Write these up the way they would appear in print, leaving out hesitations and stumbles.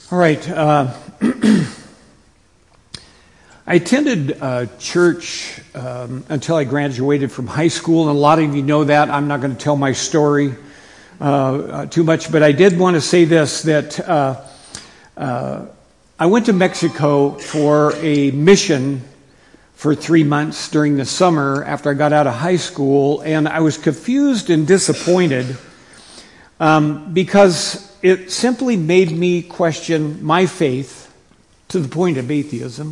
All right. I attended church until I graduated from high school, and a lot of you know that. I'm not going to tell my story too much, but I did want to say this, that I went to Mexico for a mission for 3 months during the summer after I got out of high school, and I was confused and disappointed because it simply made me question my faith to the point of atheism.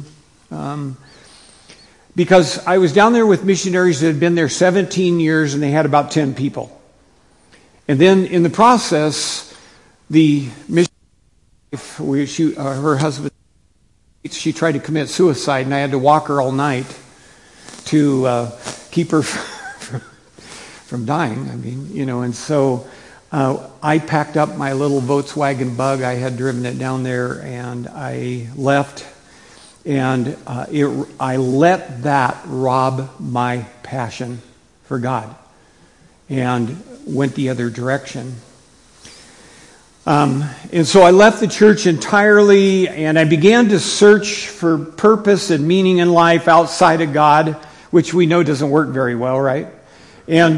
Because I was down there with missionaries that had been there 17 years and they had about 10 people. And then in the process, the missionary, her husband, she tried to commit suicide, and I had to walk her all night to keep her from dying. I mean, and so I packed up my little Volkswagen Bug. I had driven it down there, and I left. And I let that rob my passion for God and went the other direction. And so I left the church entirely, and I began to search for purpose and meaning in life outside of God, which we know doesn't work very well, right? And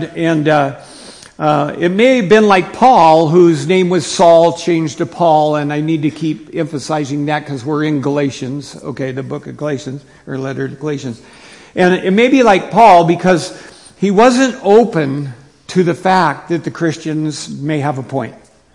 it may have been like Paul, whose name was Saul, changed to Paul, and I need to keep emphasizing that because we're in Galatians, okay, the book of Galatians, or letter to Galatians. And it may be like Paul because he wasn't open to the fact that the Christians may have a point.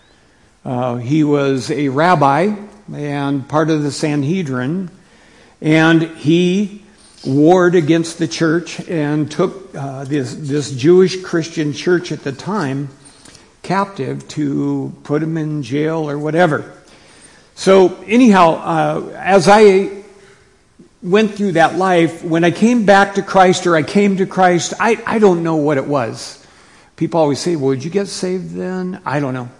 He was a rabbi and part of the Sanhedrin, and he warred against the church and took this Jewish Christian church at the time captive to put them in jail or whatever. So anyhow, as I went through that life, when I came back to Christ, or I came to Christ, I don't know what it was. People always say, well, did you get saved then? I don't know.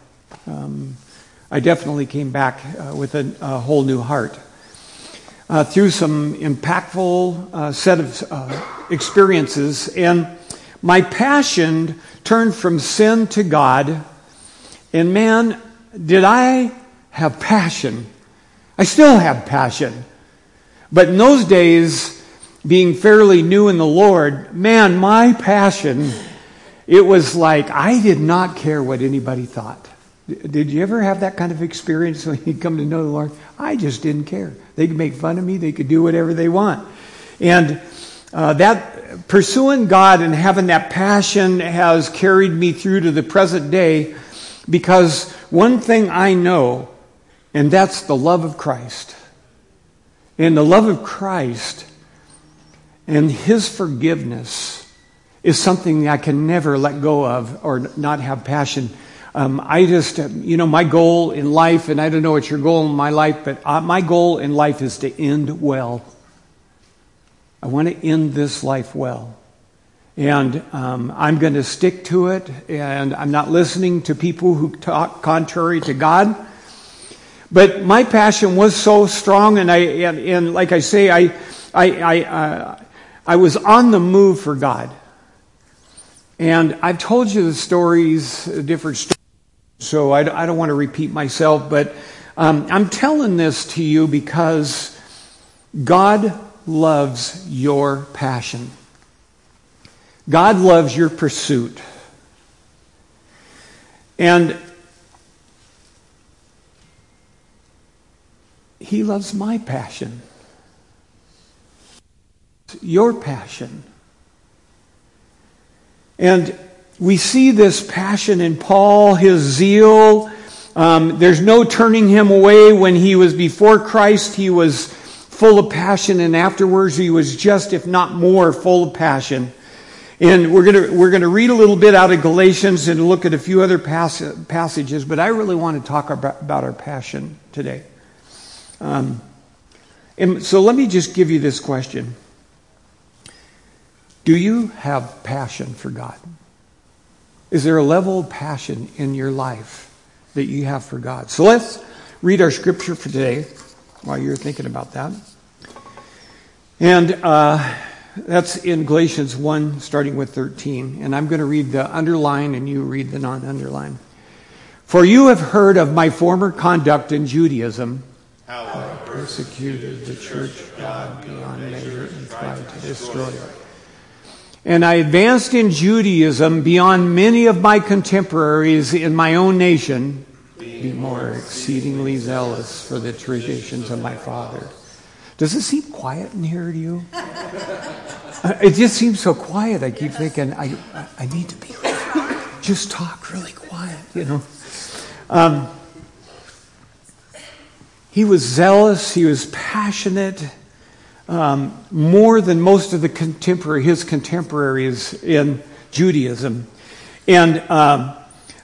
I definitely came back with a whole new heart. Through some impactful set of experiences, and my passion turned from sin to God, and man, did I have passion. I still have passion. But in those days, being fairly new in the Lord, man, my passion, it was like I did not care what anybody thought. Did you ever have that kind of experience when you come to know the Lord? I just didn't care. They could make fun of me. They could do whatever they want. And that pursuing God and having that passion has carried me through to the present day, because one thing I know, and that's the love of Christ. And the love of Christ and His forgiveness is something I can never let go of or not have passion. I just, my goal in life, and I don't know what your goal in my life, but my goal in life is to end well. I want to end this life well. And I'm going to stick to it, and I'm not listening to people who talk contrary to God. But my passion was so strong, and like I say, I was on the move for God. And I've told you the stories, different stories, so I don't want to repeat myself, but I'm telling this to you because God loves your passion. God loves your pursuit. And He loves my passion. Your passion. And we see this passion in Paul, his zeal. There's no turning him away. When he was before Christ, he was full of passion, and afterwards he was just, if not more, full of passion. And we're gonna read a little bit out of Galatians and look at a few other passages, but I really want to talk about our passion today. And so let me just give you this question. Do you have passion for God? Is there a level of passion in your life that you have for God? So let's read our scripture for today while you're thinking about that. And that's in Galatians 1, starting with 13. And I'm going to read the underline and you read the non-underline. For you have heard of my former conduct in Judaism, how I persecuted the church of God beyond measure and tried to destroy it. And I advanced in Judaism beyond many of my contemporaries in my own nation, be more exceedingly zealous for the traditions of my father. Does it seem quiet in here to you? It just seems so quiet. I keep thinking, I need to be just talk really quiet, you know. He was zealous. He was passionate, more than most of his contemporaries in Judaism, and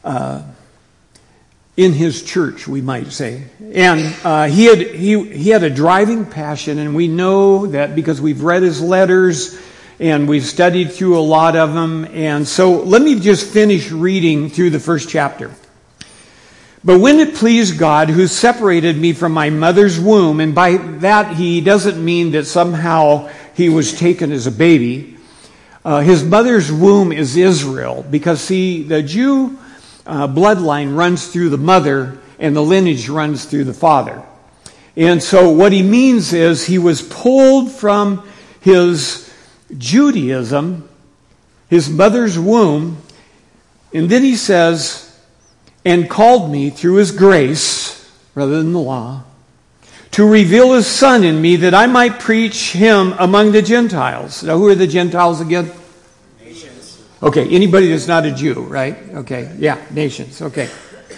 in his church, we might say. And he had a driving passion, and we know that because we've read his letters and we've studied through a lot of them. And so let me just finish reading through the first chapter. But when it pleased God, who separated me from my mother's womb, and by that he doesn't mean that somehow he was taken as a baby. His mother's womb is Israel, because see, the Jew bloodline runs through the mother and the lineage runs through the father. And so what he means is he was pulled from his Judaism, his mother's womb, and then he says, and called me through his grace, rather than the law, to reveal his Son in me that I might preach him among the Gentiles. Now who are the Gentiles again? nations. Okay, anybody that's not a Jew, right? Okay, yeah, nations, okay.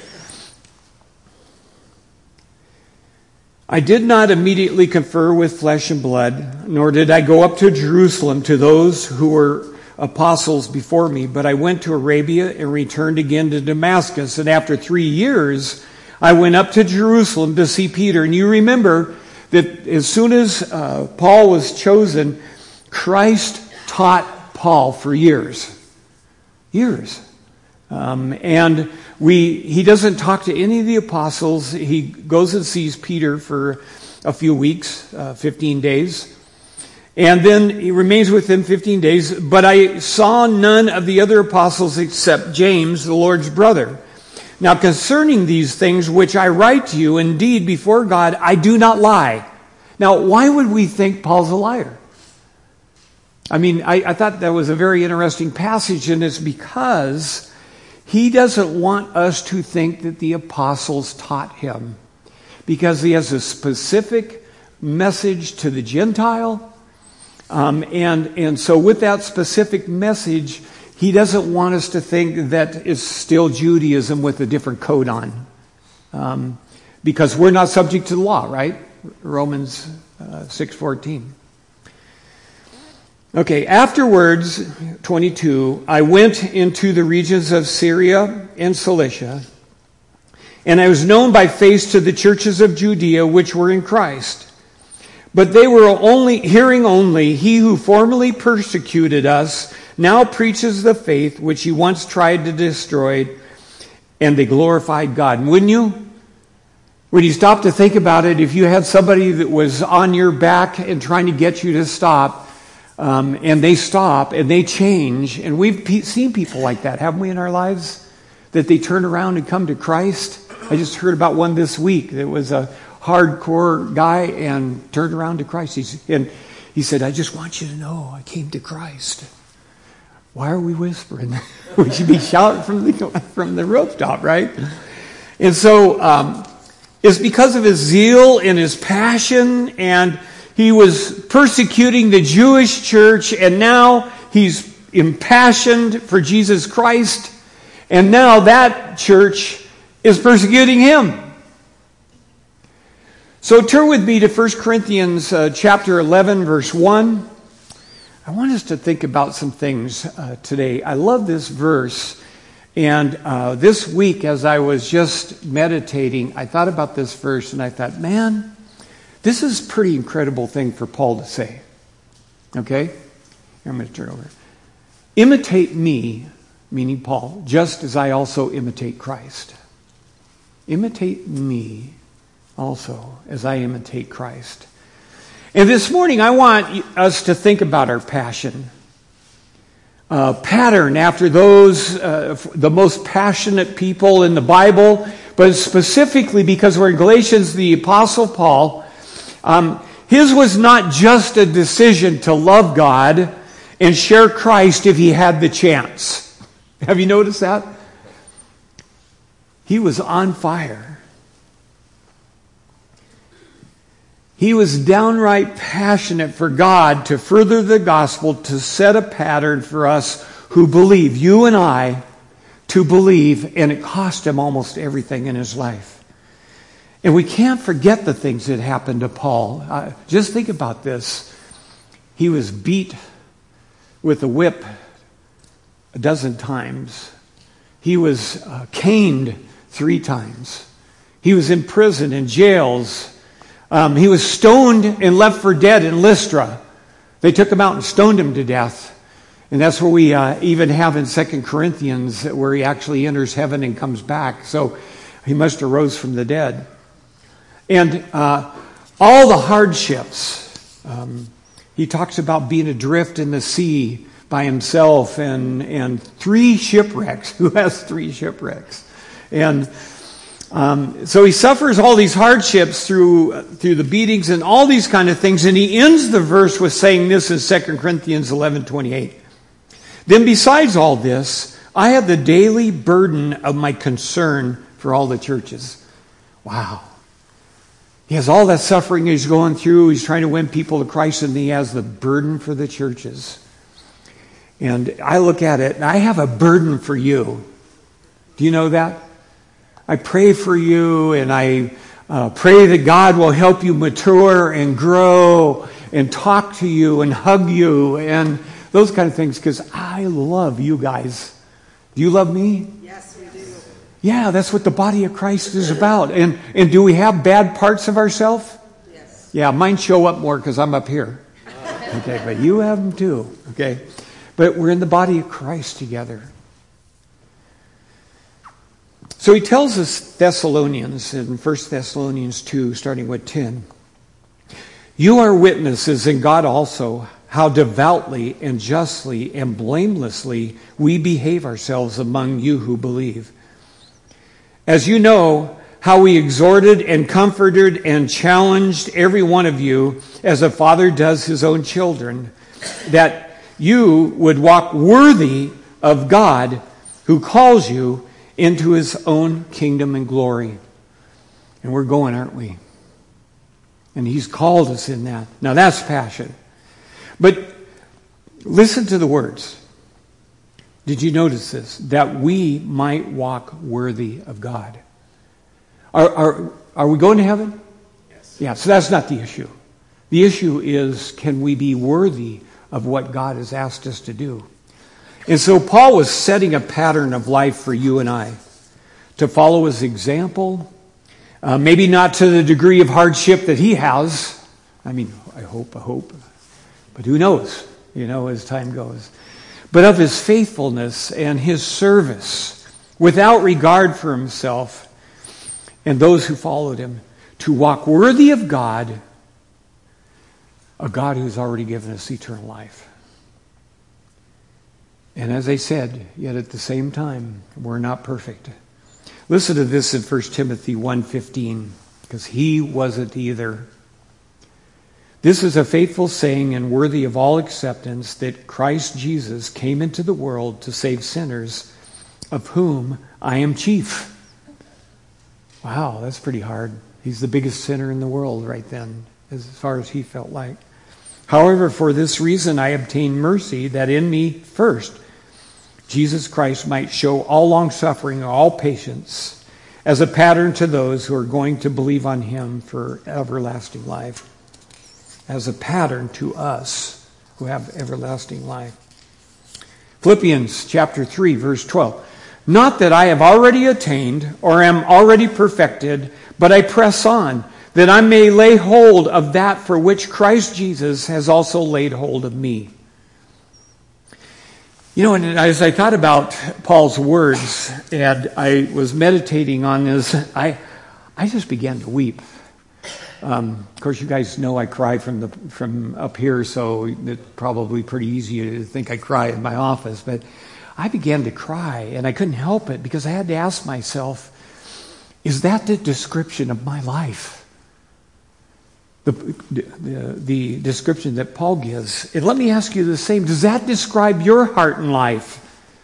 I did not immediately confer with flesh and blood, nor did I go up to Jerusalem to those who were apostles before me, but I went to Arabia and returned again to Damascus. And after 3 years, I went up to Jerusalem to see Peter. And you remember that as soon as Paul was chosen, Christ taught Paul for years. Years. And he doesn't talk to any of the apostles. He goes and sees Peter for a few weeks, 15 days. And then he remains with him 15 days. But I saw none of the other apostles except James, the Lord's brother. Now concerning these things which I write to you, indeed before God, I do not lie. Now why would we think Paul's a liar? I mean, I thought that was a very interesting passage, and it's because he doesn't want us to think that the apostles taught him. Because he has a specific message to the Gentile. And so with that specific message, he doesn't want us to think that it's still Judaism with a different code on. Because we're not subject to the law, right? Romans 6:14. Okay, afterwards, 22, I went into the regions of Syria and Cilicia, and I was known by face to the churches of Judea which were in Christ. But they were hearing only, he who formerly persecuted us now preaches the faith which he once tried to destroy, and they glorified God. And wouldn't you? When you stop to think about it, if you had somebody that was on your back and trying to get you to stop, and they stop and they change, and we've seen people like that, haven't we, in our lives? That they turn around and come to Christ. I just heard about one this week that was a hardcore guy and turned around to Christ. He said, I just want you to know I came to Christ. Why are we whispering? We should be shouting from the rooftop, right? And so it's because of his zeal and his passion, and he was persecuting the Jewish church, and now he's impassioned for Jesus Christ, and now that church is persecuting him. So turn with me to 1 Corinthians chapter 11, verse 1. I want us to think about some things today. I love this verse. And this week, as I was just meditating, I thought about this verse, and I thought, man, this is a pretty incredible thing for Paul to say. Okay? Here, I'm going to turn over. Imitate me, meaning Paul, just as I also imitate Christ. Imitate me also as I imitate Christ. And this morning I want us to think about our passion. Pattern after those, the most passionate people in the Bible, but specifically because we're in Galatians, the Apostle Paul, his was not just a decision to love God and share Christ if he had the chance. Have you noticed that? He was on fire. He was downright passionate for God to further the gospel, to set a pattern for us who believe, you and I, to believe, and it cost him almost everything in his life. And we can't forget the things that happened to Paul. Just think about this. He was beat with a whip a dozen times. He was caned 3 times. He was in prison, in jails. He was stoned and left for dead in Lystra. They took him out and stoned him to death. And that's where we even have in 2 Corinthians where he actually enters heaven and comes back. So he must have rose from the dead. And all the hardships. He talks about being adrift in the sea by himself and 3 shipwrecks. Who has 3 shipwrecks? And so he suffers all these hardships through the beatings and all these kind of things. And he ends the verse with saying this in 2 Corinthians 11:28. Then besides all this, I have the daily burden of my concern for all the churches. Wow. He has all that suffering he's going through. He's trying to win people to Christ, and he has the burden for the churches. And I look at it, and I have a burden for you. Do you know that? I pray for you, and I pray that God will help you mature and grow and talk to you and hug you and those kind of things, because I love you guys. Do you love me? Yes, we do. Yeah, that's what the body of Christ is about. And do we have bad parts of ourselves? Yes. Yeah, mine show up more because I'm up here. Okay, but you have them too. Okay, but we're in the body of Christ together. So he tells us Thessalonians in 1 Thessalonians 2, starting with 10. You are witnesses, and God also, how devoutly and justly and blamelessly we behave ourselves among you who believe. As you know, how we exhorted and comforted and challenged every one of you as a father does his own children, that you would walk worthy of God who calls you into his own kingdom and glory. And we're going, aren't we? And he's called us in that. Now that's passion. But listen to the words. Did you notice this? That we might walk worthy of God. Are we going to heaven? Yes. Yeah, so that's not the issue. The issue is, can we be worthy of what God has asked us to do? And so Paul was setting a pattern of life for you and I to follow his example. Maybe not to the degree of hardship that he has. I mean, I hope. But who knows, as time goes. But of his faithfulness and his service, without regard for himself and those who followed him, to walk worthy of God, a God who's already given us eternal life. And as I said, yet at the same time, we're not perfect. Listen to this in 1 Timothy 1:15, because he wasn't either. This is a faithful saying and worthy of all acceptance, that Christ Jesus came into the world to save sinners, of whom I am chief. Wow, that's pretty hard. He's the biggest sinner in the world right then, as far as he felt like. However, for this reason I obtained mercy, that in me first Jesus Christ might show all long-suffering, all patience, as a pattern to those who are going to believe on him for everlasting life. As a pattern to us who have everlasting life. Philippians chapter 3, verse 12. Not that I have already attained or am already perfected, but I press on, that I may lay hold of that for which Christ Jesus has also laid hold of me. And as I thought about Paul's words, and I was meditating on this, I just began to weep. Of course, you guys know I cry from up here, so it's probably pretty easy to think I cry in my office. But I began to cry, and I couldn't help it because I had to ask myself, Is that the description of my life? The description that Paul gives. And let me ask you the same. Does that describe your heart and life?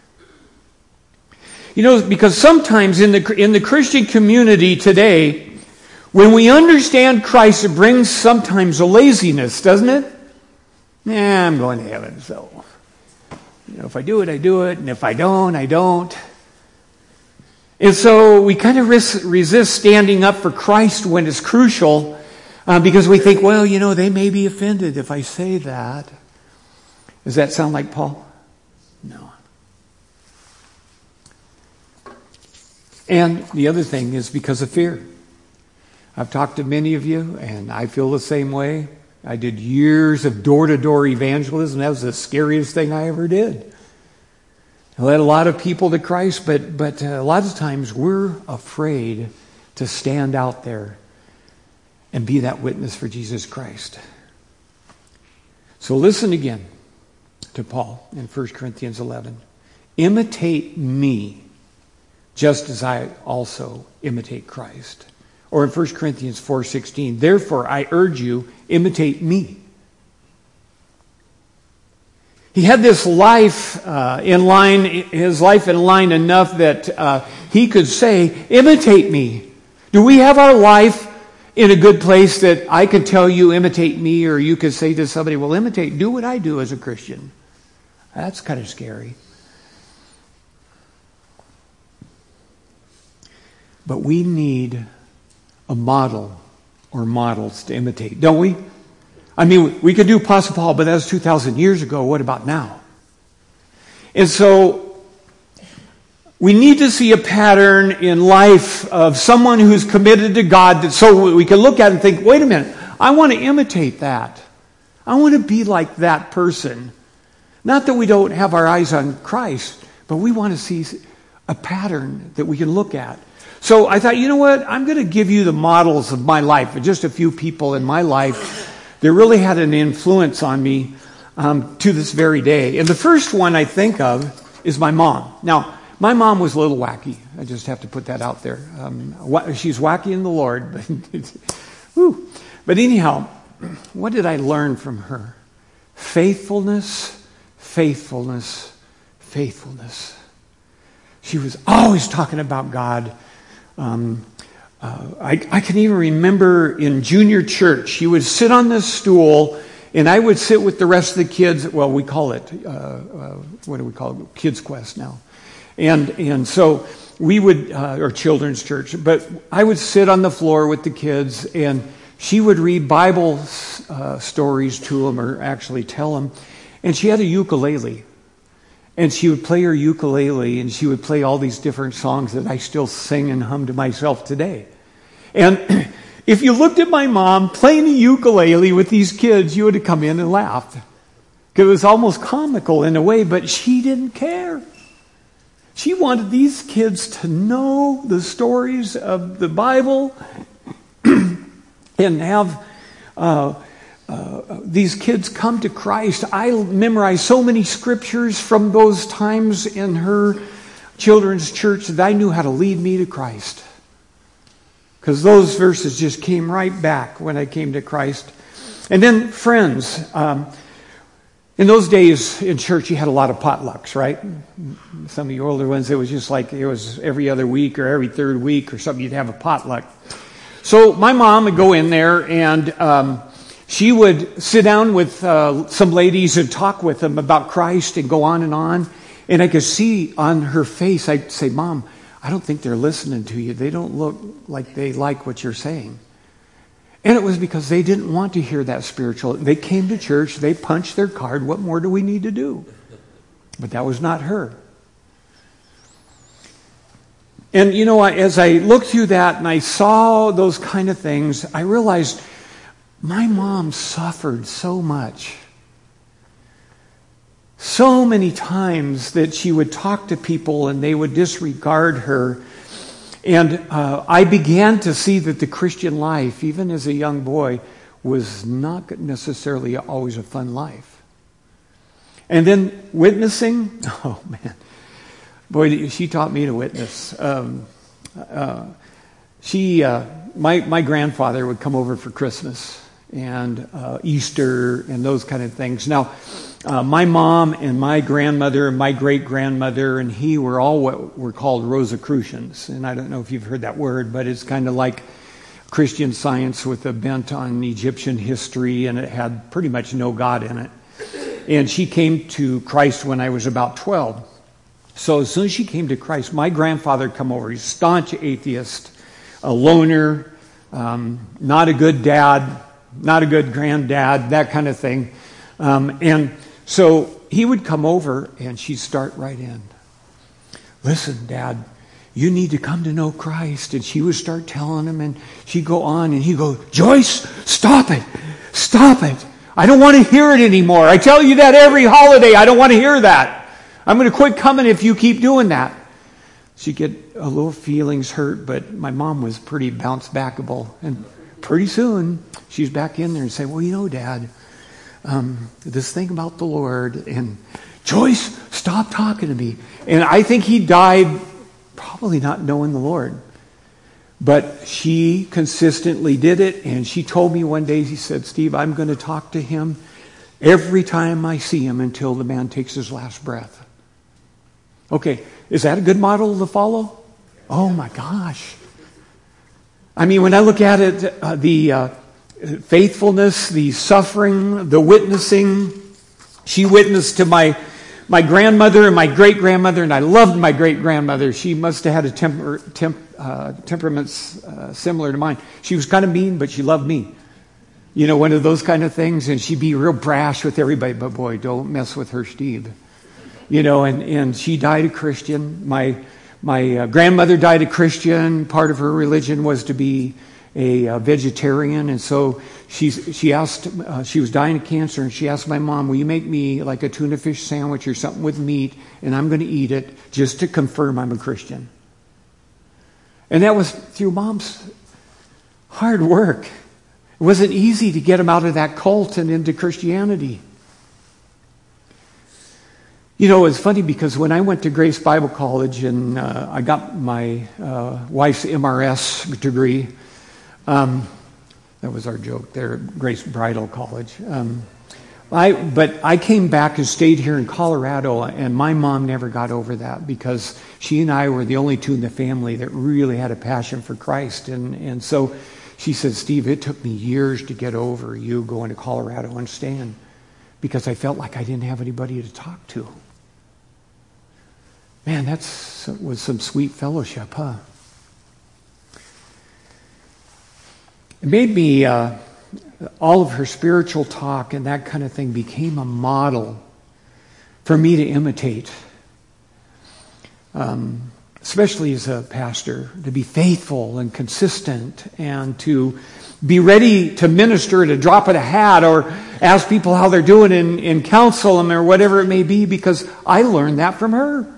You know, because sometimes in the Christian community today, when we understand Christ, it brings sometimes a laziness, doesn't it? I'm going to heaven, so if I do it, I do it, and if I don't, I don't. And so we kind of resist standing up for Christ when it's crucial. Because we think, well, they may be offended if I say that. Does that sound like Paul? No. And the other thing is because of fear. I've talked to many of you, and I feel the same way. I did years of door-to-door evangelism. That was the scariest thing I ever did. I led a lot of people to Christ, but a lot of times we're afraid to stand out there and be that witness for Jesus Christ. So listen again to Paul in 1 Corinthians 11. Imitate me, just as I also imitate Christ. Or in 1 Corinthians 4:16, therefore I urge you, imitate me. He had this life in line, his life in line enough that he could say, imitate me. Do we have our life in a good place that I could tell you, imitate me, or you could say to somebody, well, do what I do as a Christian? That's kind of scary. But we need a model or models to imitate, don't we? I mean, we could do Apostle Paul, but that was 2,000 years ago. What about now? And so we need to see a pattern in life of someone who's committed to God, so we can look at it and think, wait a minute, I want to imitate that. I want to be like that person. Not that we don't have our eyes on Christ, but we want to see a pattern that we can look at. So I thought, you know what? I'm going to give you the models of my life, just a few people in my life that really had an influence on me to this very day. And the first one I think of is my mom. Now, my mom was a little wacky. I just have to put that out there. She's wacky in the Lord. But anyhow, what did I learn from her? Faithfulness, faithfulness, faithfulness. She was always talking about God. I can even remember in junior church, she would sit on this stool, and I would sit with the rest of the kids. Well, we call it, what do we call it? Kids Quest now. And so we would, or children's church, but I would sit on the floor with the kids, and she would read Bible stories to them, or actually tell them. And she had a ukulele. And she would play her ukulele, and she would play all these different songs that I still sing and hum to myself today. And if you looked at my mom playing the ukulele with these kids, you would have come in and laughed. It was almost comical in a way, but she didn't care. She wanted these kids to know the stories of the Bible and have these kids come to Christ. I memorized so many scriptures from those times in her children's church that I knew how to lead me to Christ. Because those verses just came right back when I came to Christ. And then friends. In those days in church, you had a lot of potlucks, right? Some of you older ones, it was just like it was every other week or every third week or something. You'd have a potluck. So my mom would go in there, and she would sit down with some ladies and talk with them about Christ and go on. And I could see on her face, I'd say, Mom, I don't think they're listening to you. They don't look like they like what you're saying. And it was because they didn't want to hear that spiritual. They came to church, they punched their card. What more do we need to do? But that was not her. And you know, as I looked through that and I saw those kind of things, I realized my mom suffered so much. So many times that she would talk to people and they would disregard her. And I began to see that the Christian life, even as a young boy, was not necessarily always a fun life. And then witnessing, oh man, boy, she taught me to witness. my grandfather would come over for Christmas and Easter and those kind of things. Now, my mom and my grandmother and my great-grandmother and he were all what were called Rosicrucians. And I don't know if you've heard that word, but it's kind of like Christian Science with a bent on Egyptian history, and it had pretty much no God in it. And she came to Christ when I was about 12. So as soon as she came to Christ, my grandfather come over. He's a staunch atheist, a loner, not a good dad, not a good granddad, that kind of thing. And so he would come over and she'd start right in. Listen, Dad, you need to come to know Christ. And she would start telling him, and she'd go on, and he'd go, Joyce, stop it. Stop it. I don't want to hear it anymore. I tell you that every holiday. I don't want to hear that. I'm going to quit coming if you keep doing that. She'd get a little feelings hurt, but my mom was pretty bounce backable. And pretty soon, she's back in there and say, well, you know, Dad, this thing about the Lord, and Joyce, stop talking to me. And I think he died probably not knowing the Lord. But she consistently did it, and she told me one day, she said, Steve, I'm going to talk to him every time I see him until the man takes his last breath. Okay, is that a good model to follow? Oh my gosh. I mean, when I look at it, the faithfulness, the suffering, the witnessing, she witnessed to my grandmother and my great-grandmother, and I loved my great-grandmother. She must have had a temperament similar to mine. She was kind of mean, but she loved me. You know, one of those kind of things, and she'd be real brash with everybody, but boy, don't mess with her, Steve. You know, and she died a Christian. My grandmother died a Christian. Part of her religion was to be a vegetarian, and so she asked, she was dying of cancer, and she asked my mom, will you make me like a tuna fish sandwich or something with meat, and I'm going to eat it just to confirm I'm a Christian. And that was through Mom's hard work. It wasn't easy to get him out of that cult and into Christianity. You know, it's funny because when I went to Grace Bible College and I got my wife's MRS degree, that was our joke there at Grace Bridal College. But I came back and stayed here in Colorado, and my mom never got over that because she and I were the only two in the family that really had a passion for Christ. And so she said, Steve, it took me years to get over you going to Colorado and staying because I felt like I didn't have anybody to talk to. Man, that was some sweet fellowship, huh? It made me, all of her spiritual talk and that kind of thing became a model for me to imitate. Especially as a pastor, to be faithful and consistent and to be ready to minister at a drop of a hat or ask people how they're doing and counsel them or whatever it may be, because I learned that from her.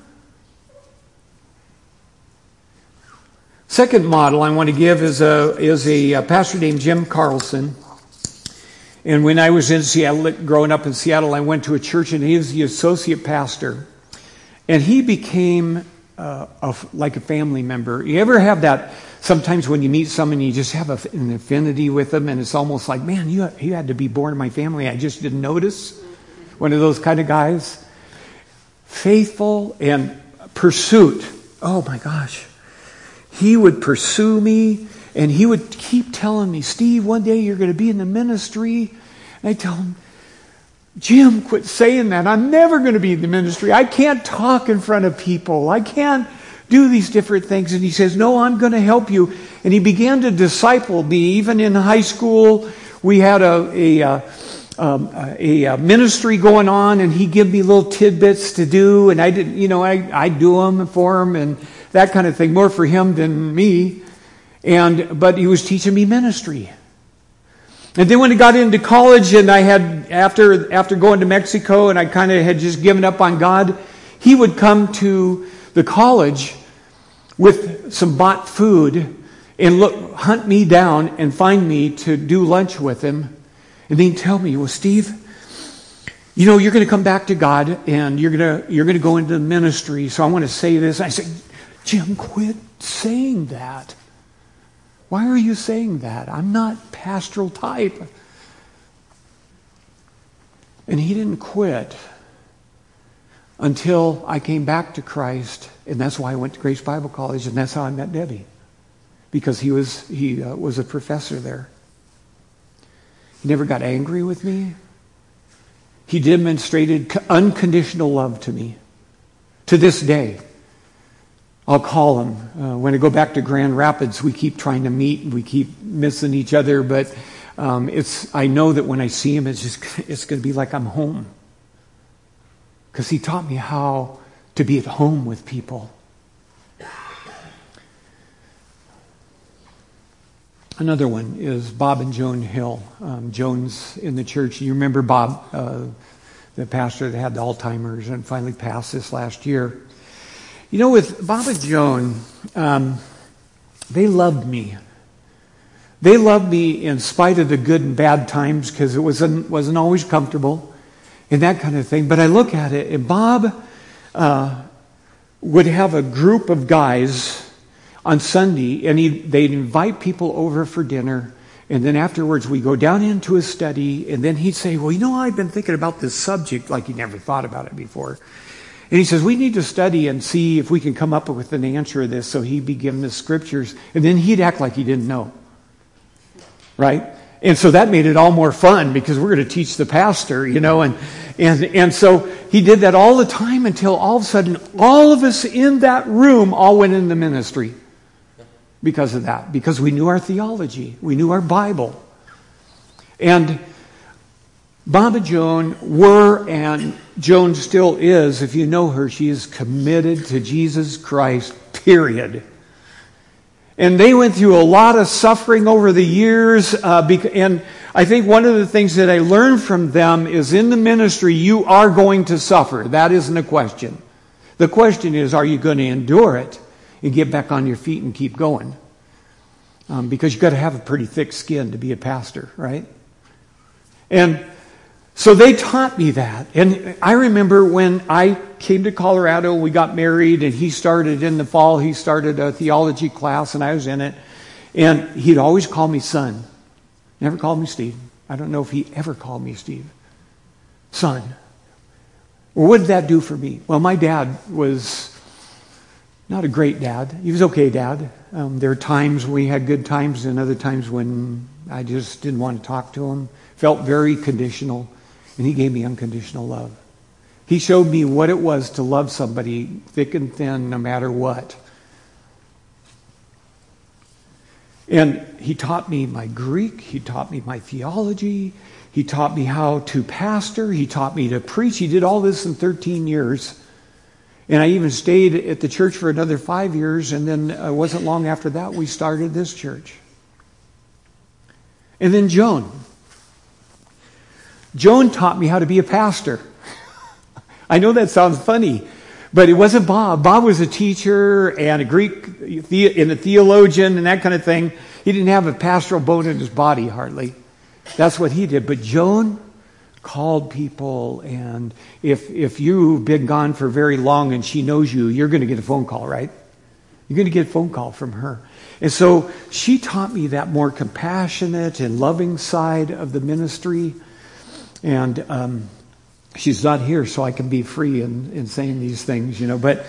Second model I want to give is a pastor named Jim Carlson. And when I was in Seattle, growing up in Seattle, I went to a church and he was the associate pastor. And he became like a family member. You ever have that sometimes when you meet someone, you just have an affinity with them, and it's almost like, man, you had to be born in my family. I just didn't notice. One of those kind of guys. Faithful and pursuit. Oh my gosh. He would pursue me, and he would keep telling me, Steve, one day you're going to be in the ministry. And I tell him, Jim, quit saying that. I'm never going to be in the ministry. I can't talk in front of people. I can't do these different things. And he says, no, I'm going to help you. And he began to disciple me. Even in high school, we had a ministry going on, and he'd give me little tidbits to do. And I didn't, I'd do them for him and that kind of thing, more for him than me. But he was teaching me ministry. And then when I got into college, and I had, after going to Mexico, and I kind of had just given up on God, he would come to the college with some bought food and hunt me down and find me to do lunch with him. And then he'd tell me, well, Steve, you're going to come back to God, and you're going to go into the ministry. So I want to say this. I said, Jim, quit saying that. Why are you saying that? I'm not pastoral type. And he didn't quit until I came back to Christ, and that's why I went to Grace Bible College, and that's how I met Debbie, because he was a professor there. He never got angry with me. He demonstrated unconditional love to me. To this day, I'll call him. When I go back to Grand Rapids, we keep trying to meet, and we keep missing each other, but I know that when I see him, it's going to be like I'm home. Because he taught me how to be at home with people. Another one is Bob and Joan Hill. Joan's in the church. You remember Bob, the pastor that had the Alzheimer's and finally passed this last year. You know, with Bob and Joan, they loved me. They loved me in spite of the good and bad times, because it wasn't always comfortable and that kind of thing. But I look at it, and Bob would have a group of guys on Sunday, and they'd invite people over for dinner, and then afterwards we go down into his study, and then he'd say, well, you know, I've been thinking about this subject, like he never thought about it before. And he says, we need to study and see if we can come up with an answer to this. So he'd be given the scriptures, and then he'd act like he didn't know. Right? And so that made it all more fun, because we're going to teach the pastor, you know, and so he did that all the time until all of a sudden all of us in that room all went into ministry because of that, because we knew our theology, we knew our Bible. And Bob and Joan were, and Joan still is, if you know her, she is committed to Jesus Christ, period. And they went through a lot of suffering over the years. And I think one of the things that I learned from them is in the ministry, you are going to suffer. That isn't a question. The question is, are you going to endure it and get back on your feet and keep going? Because you've got to have a pretty thick skin to be a pastor, right? And so they taught me that. And I remember when I came to Colorado, we got married, and he started in the fall, he started a theology class, and I was in it. And he'd always call me son. Never called me Steve. I don't know if he ever called me Steve. Son. Well, what did that do for me? Well, my dad was not a great dad. He was okay dad. There were times we had good times, and other times when I just didn't want to talk to him. Felt very conditional. And he gave me unconditional love. He showed me what it was to love somebody thick and thin, no matter what. And he taught me my Greek. He taught me my theology. He taught me how to pastor. He taught me to preach. He did all this in 13 years. And I even stayed at the church for another 5 years. And then it wasn't long after that we started this church. And then Joan. Joan taught me how to be a pastor. I know that sounds funny, but it wasn't Bob. Bob was a teacher and a Greek and a theologian and that kind of thing. He didn't have a pastoral bone in his body hardly. That's what he did. But Joan called people, and if you've been gone for very long and she knows you, you're going to get a phone call, right? You're going to get a phone call from her. And so she taught me that more compassionate and loving side of the ministry. And she's not here, so I can be free in saying these things, you know. But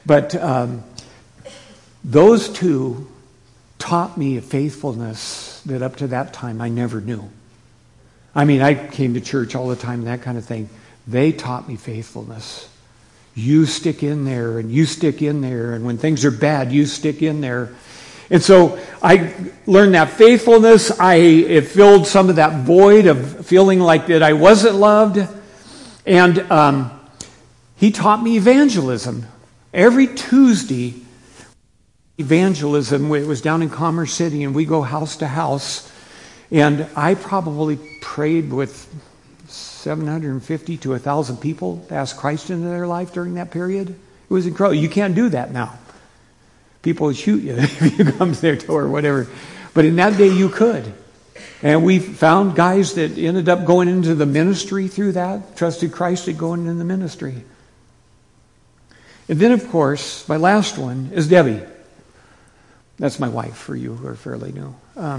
those two taught me a faithfulness that up to that time I never knew. I mean, I came to church all the time, that kind of thing. They taught me faithfulness. You stick in there, and you stick in there, and when things are bad, you stick in there. And so I learned that faithfulness. It filled some of that void of feeling like that I wasn't loved. And he taught me evangelism. Every Tuesday, evangelism, it was down in Commerce City, and we go house to house. And I probably prayed with 750 to 1,000 people to ask Christ into their life during that period. It was incredible. You can't do that now. People would shoot you if you come to their door or whatever. But in that day, you could. And we found guys that ended up going into the ministry through that, trusted Christ at going into the ministry. And then, of course, my last one is Debbie. That's my wife, for you who are fairly new.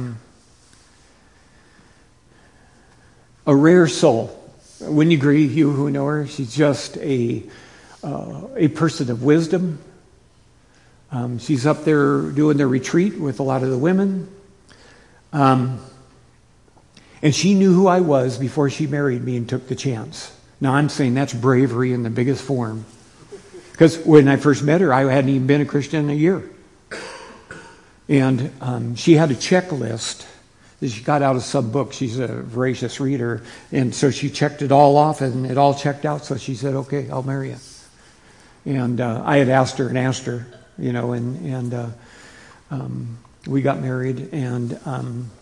A rare soul. Wouldn't you agree, you who know her? She's just a person of wisdom. She's up there doing the retreat with a lot of the women. And she knew who I was before she married me and took the chance. Now, I'm saying that's bravery in the biggest form. Because when I first met her, I hadn't even been a Christian in a year. And she had a checklist that she got out of some book. She's a voracious reader. And so she checked it all off, and it all checked out. So she said, okay, I'll marry you. And I had asked her, and we got married. And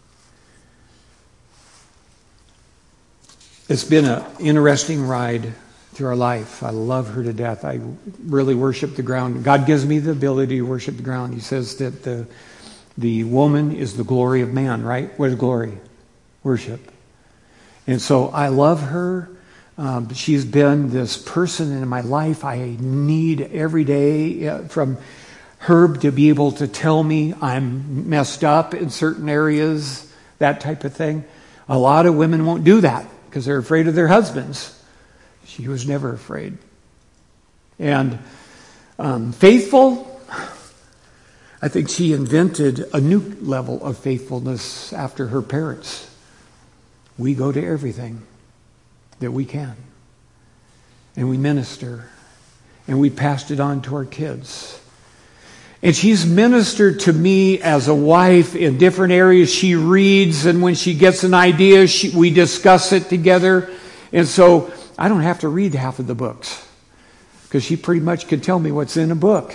it's been an interesting ride through our life. I love her to death. I really worship the ground. God gives me the ability to worship the ground. He says that the woman is the glory of man, right? What is glory? Worship. And so I love her. She's been this person in my life I need every day, from Herb to be able to tell me I'm messed up in certain areas, that type of thing. A lot of women won't do that because they're afraid of their husbands. She was never afraid. And faithful, I think she invented a new level of faithfulness after her parents. We go to everything that we can. And we minister. And we passed it on to our kids. And she's ministered to me as a wife in different areas. She reads, and when she gets an idea, we discuss it together. And so I don't have to read half of the books, because she pretty much can tell me what's in a book.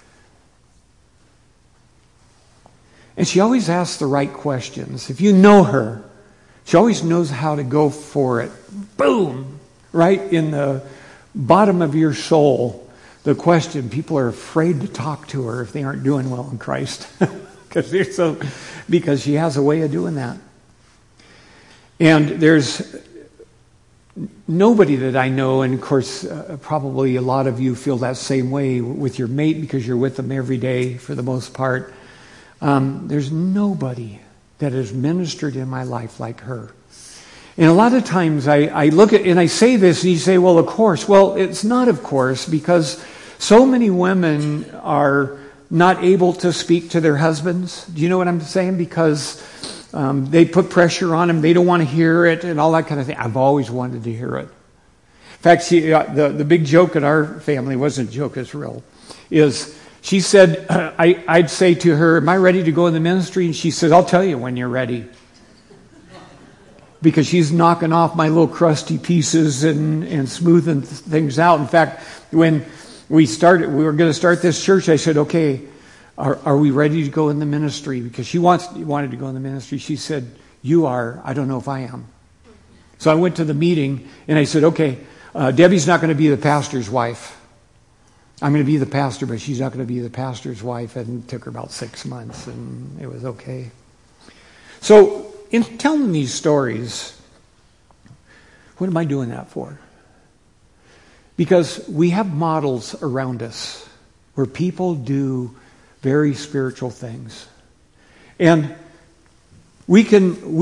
And she always asks the right questions. If you know her, she always knows how to go for it. Boom! Right in the bottom of your soul. The question, people are afraid to talk to her if they aren't doing well in Christ. Because she has a way of doing that. And there's nobody that I know, and of course probably a lot of you feel that same way with your mate because you're with them every day for the most part. There's nobody that has ministered in my life like her. And a lot of times I look at, and I say this, and you say, well, of course. Well, it's not of course, because so many women are not able to speak to their husbands. Do you know what I'm saying? Because they put pressure on them. They don't want to hear it and all that kind of thing. I've always wanted to hear it. In fact, the big joke in our family wasn't a joke, it's real, is she said, I'd say to her, am I ready to go in the ministry? And she said, I'll tell you when you're ready. Because she's knocking off my little crusty pieces and smoothing things out. In fact, when we were going to start this church, I said, okay, are we ready to go in the ministry? Because she wanted to go in the ministry. She said, you are. I don't know if I am. So I went to the meeting and I said, okay, Debbie's not going to be the pastor's wife. I'm going to be the pastor, but she's not going to be the pastor's wife. And it took her about 6 months, and it was okay. So in telling these stories, what am I doing that for? Because we have models around us where people do very spiritual things. And we can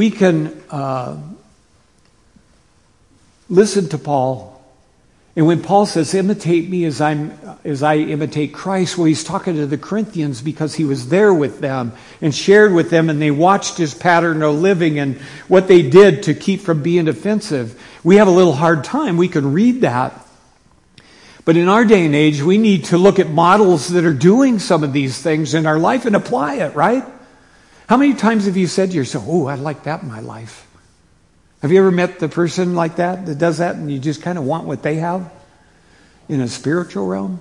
listen to Paul. And when Paul says, imitate me as I imitate Christ, well, he's talking to the Corinthians because he was there with them and shared with them, and they watched his pattern of living and what they did to keep from being offensive. We have a little hard time. We can read that. But in our day and age, we need to look at models that are doing some of these things in our life and apply it, right? How many times have you said to yourself, oh, I'd like that in my life? Have you ever met the person like that does that, and you just kind of want what they have in a spiritual realm?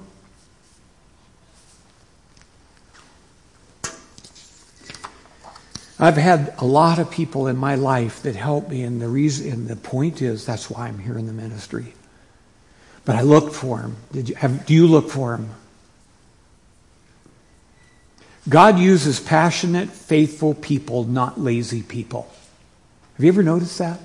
I've had a lot of people in my life that help me, and the point is that's why I'm here in the ministry. But I looked for them. Do you look for them? God uses passionate, faithful people, not lazy people. Have you ever noticed that?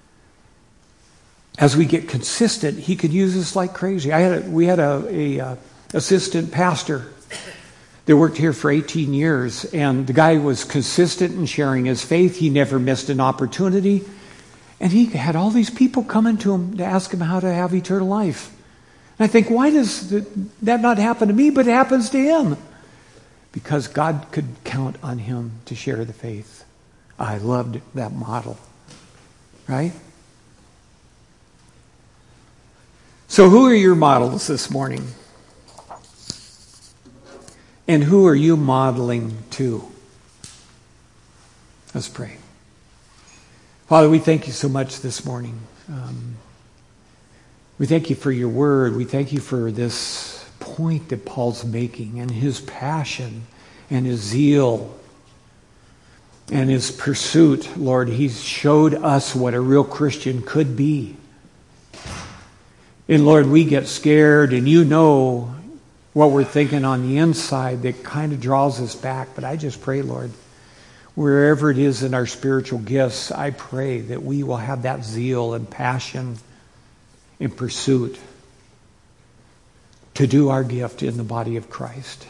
As we get consistent, he could use us like crazy. We had a assistant pastor that worked here for 18 years. And the guy was consistent in sharing his faith. He never missed an opportunity. And he had all these people coming to him to ask him how to have eternal life. And I think, why does that not happen to me, but it happens to him? Because God could count on him to share the faith. I loved that model. Right? So who are your models this morning? And who are you modeling to? Let's pray. Father, we thank you so much this morning. We thank you for your word. We thank you for this point that Paul's making and his passion and his zeal and his pursuit. Lord, he showed us what a real Christian could be. And Lord, we get scared, and you know what we're thinking on the inside that kind of draws us back. But I just pray, Lord, wherever it is in our spiritual gifts, I pray that we will have that zeal and passion and pursuit to do our gift in the body of Christ.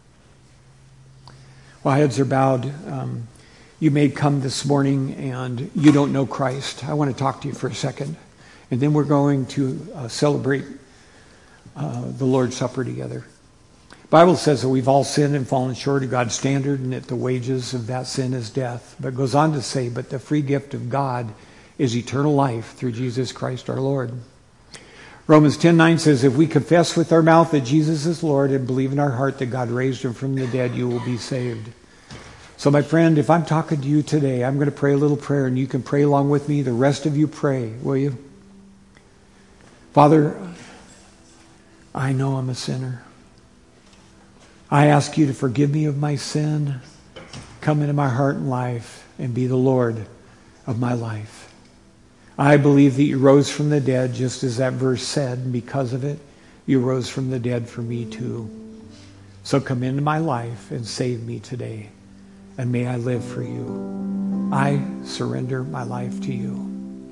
While heads are bowed, you may come this morning and you don't know Christ. I want to talk to you for a second. And then we're going to celebrate the Lord's Supper together. The Bible says that we've all sinned and fallen short of God's standard, and that the wages of that sin is death. But it goes on to say, but the free gift of God is eternal life through Jesus Christ our Lord. Romans 10:9 says, if we confess with our mouth that Jesus is Lord and believe in our heart that God raised him from the dead, you will be saved. So my friend, if I'm talking to you today, I'm going to pray a little prayer, and you can pray along with me. The rest of you pray, will you? Father, I know I'm a sinner. I ask you to forgive me of my sin, come into my heart and life, and be the Lord of my life. I believe that you rose from the dead, just as that verse said, and because of it, you rose from the dead for me too. So come into my life and save me today, and may I live for you. I surrender my life to you.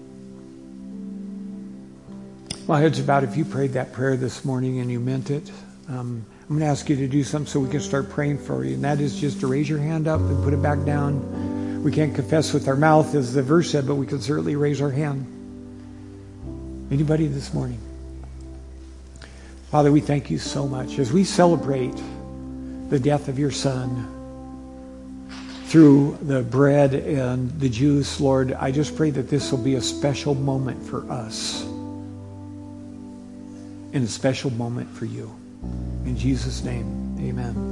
Well, heads about, if you prayed that prayer this morning and you meant it, I'm going to ask you to do something so we can start praying for you. And that is just to raise your hand up and put it back down. We can't confess with our mouth, as the verse said, but we can certainly raise our hand. Anybody this morning? Father, we thank you so much as we celebrate the death of your Son through the bread and the juice. Lord, I just pray that this will be a special moment for us and a special moment for you. In Jesus' name, amen.